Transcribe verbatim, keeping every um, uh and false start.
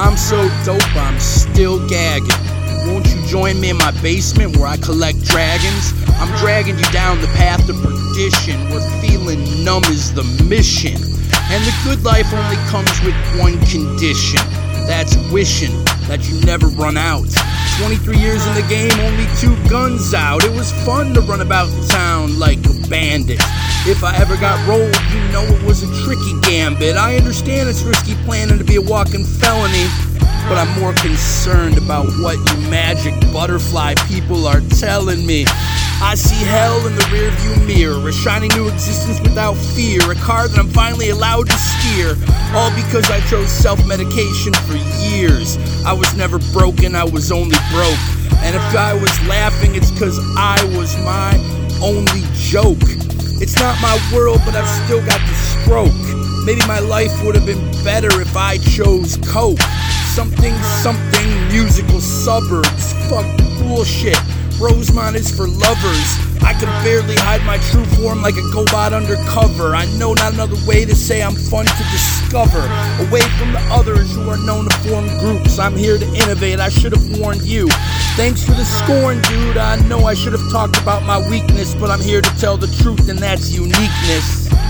I'm so dope, I'm still gagging. Won't you join me in my basement where I collect dragons? I'm dragging you down the path of perdition, where feeling numb is the mission. And the good life only comes with one condition. That's wishing that you never run out. twenty-three years in the game, only two guns out. It was fun to run about town like a bandit. If I ever got rolled, you know it was a tricky gambit. I understand it's risky planning to be a walking felony, but I'm more concerned about what you magic butterfly people are telling me. I see hell in the rearview mirror, a shining new existence without fear, a car that I'm finally allowed to steer, all because I chose self-medication for years. I was never broken, I was only broke, and if I was laughing, it's cause I was my only joke. It's not my world, but I've still got the stroke. Maybe my life would have been better if I chose coke. Something, something, musical suburbs. Fuck bullshit. Rosemont is for lovers. I can barely hide my true form like a GoBot undercover. I know not another way to say I'm fun to discover. Away from the others who are known to form groups. I'm here to innovate, I should have warned you. Thanks for the scorn, dude. I know I should have talked about my weakness, but I'm here to tell the truth, and that's uniqueness.